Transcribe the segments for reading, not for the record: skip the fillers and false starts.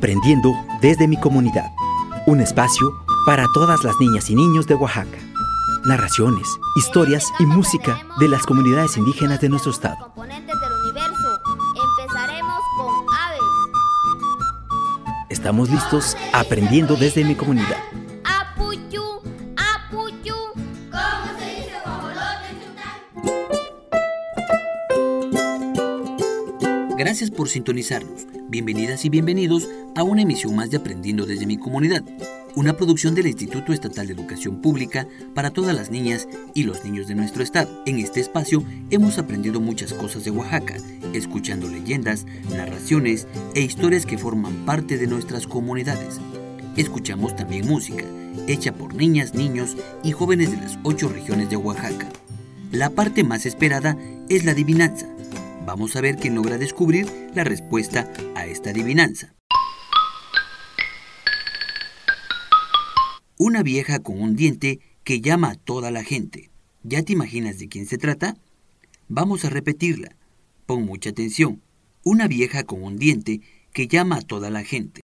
Aprendiendo desde mi comunidad. Un espacio para todas las niñas y niños de Oaxaca. Narraciones, historias y música de las comunidades indígenas de nuestro estado. Componentes del universo. Empezaremos con aves. Estamos listos aprendiendo desde mi comunidad. Apuyú, apuyú. ¿Cómo se dice guajolote en Gracias por sintonizarnos. Bienvenidas y bienvenidos a una emisión más de Aprendiendo desde mi comunidad, una producción del Instituto Estatal de Educación Pública para todas las niñas y los niños de nuestro estado. En este espacio hemos aprendido muchas cosas de Oaxaca, escuchando leyendas, narraciones e historias que forman parte de nuestras comunidades. Escuchamos también música, hecha por niñas, niños y jóvenes de las 8 regiones de Oaxaca. La parte más esperada es la adivinanza. Vamos a ver quién logra descubrir la respuesta a esta adivinanza. Una vieja con un diente que llama a toda la gente. ¿Ya te imaginas de quién se trata? Vamos a repetirla. Pon mucha atención. Una vieja con un diente que llama a toda la gente.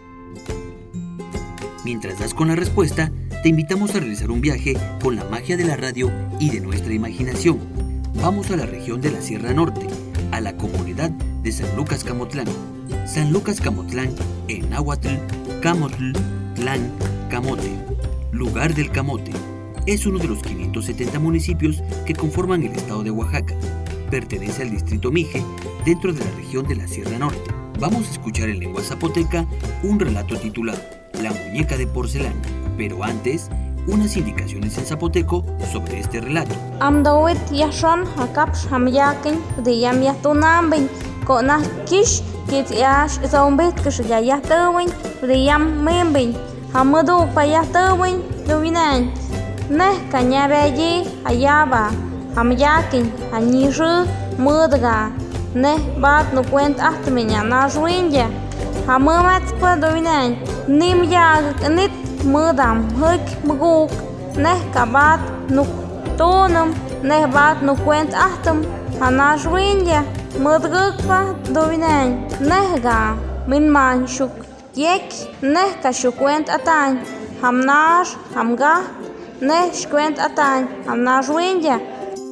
Mientras das con la respuesta, te invitamos a realizar un viaje con la magia de la radio y de nuestra imaginación. Vamos a la región de la Sierra Norte, a la comunidad de San Lucas Camotlán. San Lucas Camotlán, en náhuatl, Camotl, Tlán, Camote, lugar del camote. Es uno de los 570 municipios que conforman el estado de Oaxaca. Pertenece al distrito Mije, dentro de la región de la Sierra Norte. Vamos a escuchar en lengua zapoteca un relato titulado La muñeca de porcelana, pero antes, unas indicaciones en zapoteco sobre este relato. Amdawit yashon hakapsh hamyakin de yamyatunambin konah kish kitiash zombit kishayatawin de yam membin hamadu payatawin dovinan neh kanyabeji hayaba hamyakin hanishu mudga neh bat no cuent ahtminya najwinja hamamat pa dovinan nim yag nit mudam huk muguk neh kabat nuk tonum neh bat no cuent ahtum hanashwinja mudgukpa dovinan neh ga min man shuk yek neh ka shukwent atan hamnash hamga neh shkwent atan hamnashwinja.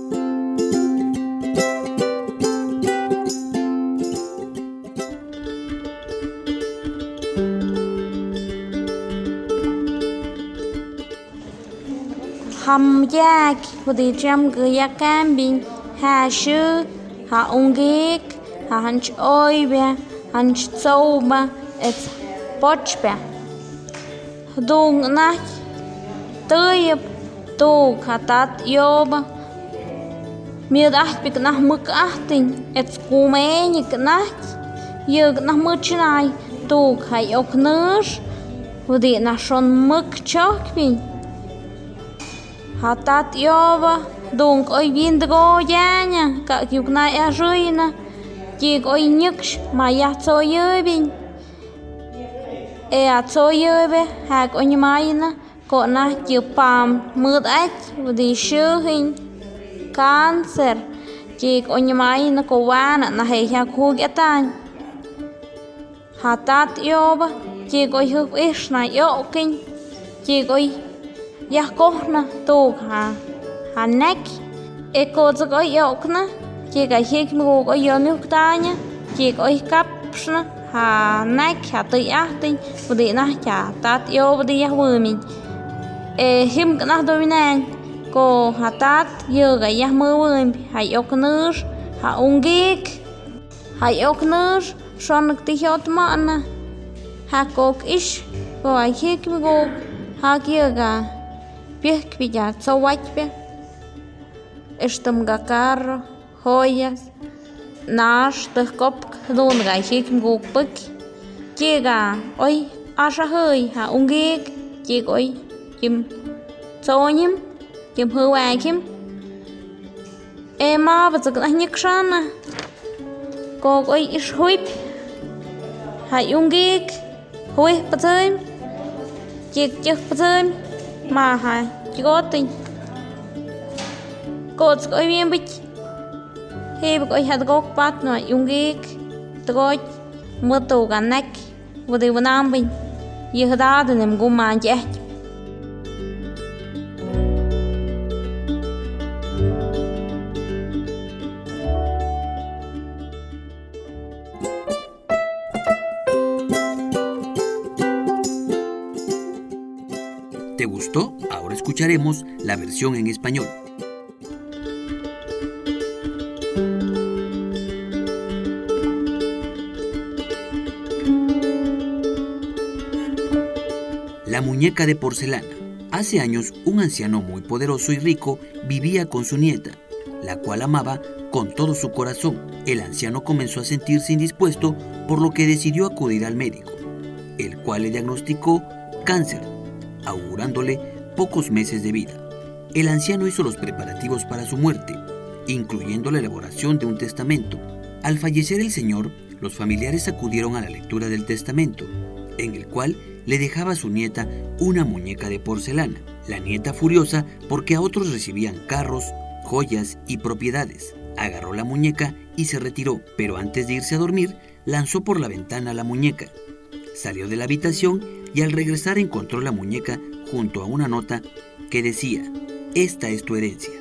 Hamyak hudijam guyakambin hashu ha ungik ha hanch oibe hanch zauba et pochbe dung nach tuyeb tug hatat yoba mir achtbik nach muk achtin et skumenik nach yug nach muchnai tug hay oknush hudi nach schon muk chokbin hatat yoba dung oi vindgo yaña ka yukna aruina kig oi nyuksh maya tsoyebin e atsoyebe hak onymaina ko na yupam mud ach di shuhin cancer kig onymaina ko wana na he hak hugatan hatat yoba kig oi huk ishna yokin kig oi yahkohna tug ha nek eko zog oi yokna kig a hik mug oi yonuktaña kig oi kapshna ha nek ha tuy ahtin budi nah cha tat yo budi yahwumin him kana dominan ko ha tat yoga yahmuwim ha yoknur ha ungik ha yoknur shonak tihot mana ha kok ish ko a hik mug ha yoga Pih ya tsawachpe, estum gacarro, joyas, nash tehkop dun ga hik mgupuk, kiga oi ashahoy ha ungik, kig oi kim tsonyim, kim huwakim, ma bazak nahnikshana, kog oi ish huip, ha ungik, hui patsim, kig patsim. Mà hả chỉ có tình cô có viên bích khi có hạt gốc bắt nó dùng cái tôi mưa tù cả nách wadiwanambin, yihdadunim guman yech. ¿Te gustó? Ahora escucharemos la versión en español. La muñeca de porcelana. Hace años, un anciano muy poderoso y rico vivía con su nieta, la cual amaba con todo su corazón. El anciano comenzó a sentirse indispuesto, por lo que decidió acudir al médico, el cual le diagnosticó cáncer, augurándole pocos meses de vida. El anciano hizo los preparativos para su muerte, incluyendo la elaboración de un testamento. Al fallecer el señor, los familiares acudieron a la lectura del testamento, en el cual le dejaba a su nieta una muñeca de porcelana. La nieta, furiosa porque a otros recibían carros, joyas y propiedades, agarró la muñeca y se retiró, pero antes de irse a dormir, lanzó por la ventana la muñeca. Salió de la habitación y al regresar encontró la muñeca junto a una nota que decía: "Esta es tu herencia".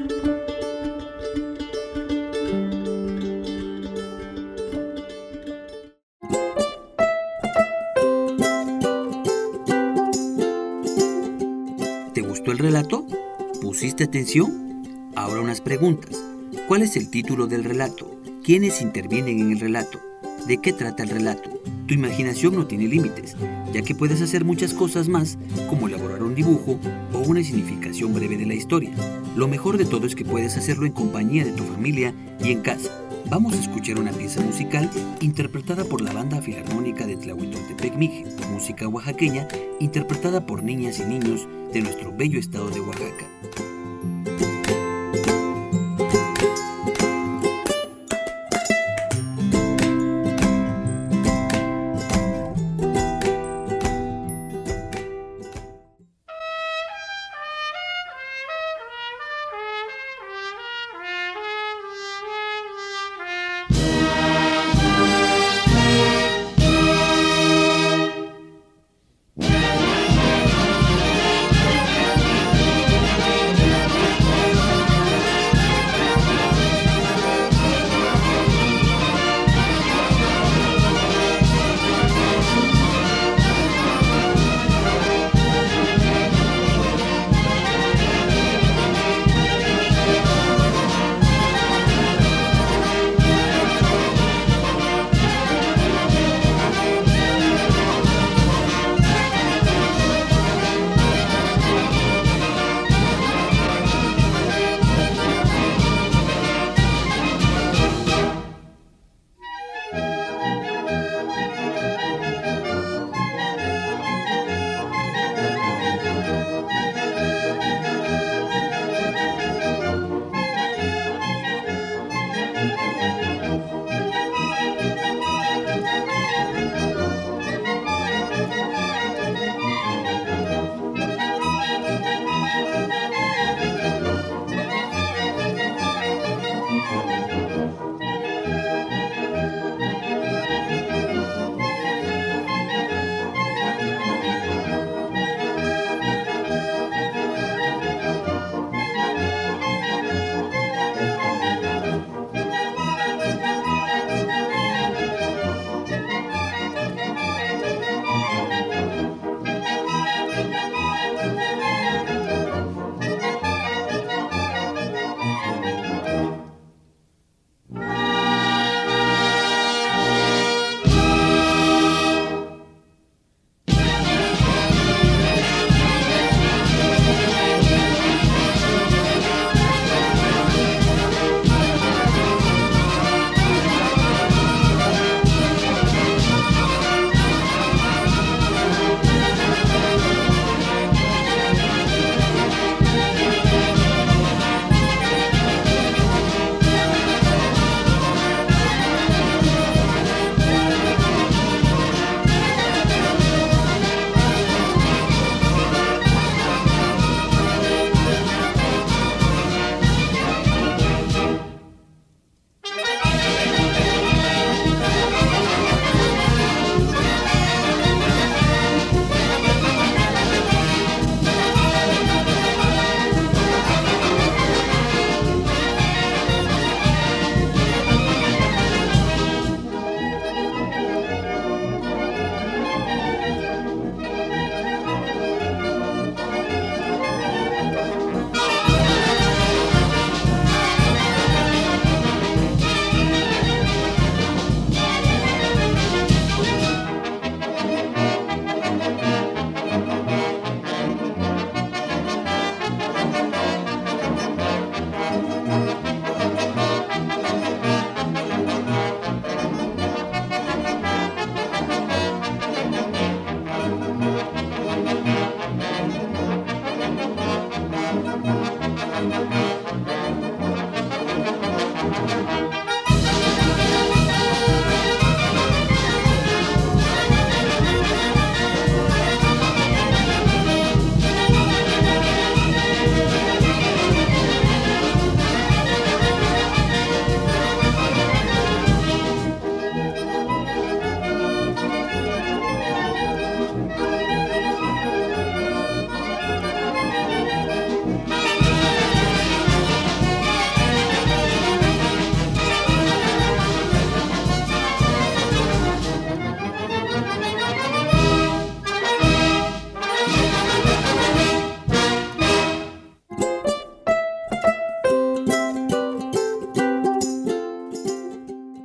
¿Te gustó el relato? ¿Pusiste atención? Ahora unas preguntas. ¿Cuál es el título del relato? ¿Quiénes intervienen en el relato? ¿De qué trata el relato? Tu imaginación no tiene límites, ya que puedes hacer muchas cosas más, como elaborar un dibujo o una significación breve de la historia. Lo mejor de todo es que puedes hacerlo en compañía de tu familia y en casa. Vamos a escuchar una pieza musical interpretada por la Banda Filarmónica de Tlahuitoltepec Mije, música oaxaqueña interpretada por niñas y niños de nuestro bello estado de Oaxaca.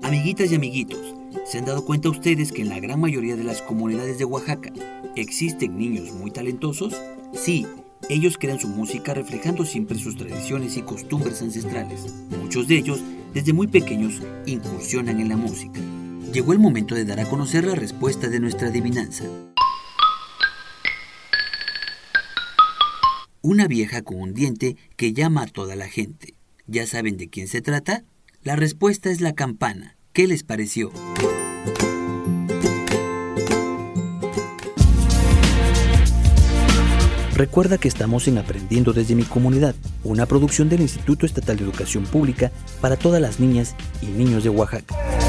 Amiguitas y amiguitos, ¿se han dado cuenta ustedes que en la gran mayoría de las comunidades de Oaxaca existen niños muy talentosos? Sí, ellos crean su música reflejando siempre sus tradiciones y costumbres ancestrales. Muchos de ellos, desde muy pequeños, incursionan en la música. Llegó el momento de dar a conocer la respuesta de nuestra adivinanza. Una vieja con un diente que llama a toda la gente. ¿Ya saben de quién se trata? La respuesta es la campana. ¿Qué les pareció? Recuerda que estamos en Aprendiendo desde mi comunidad, una producción del Instituto Estatal de Educación Pública para todas las niñas y niños de Oaxaca.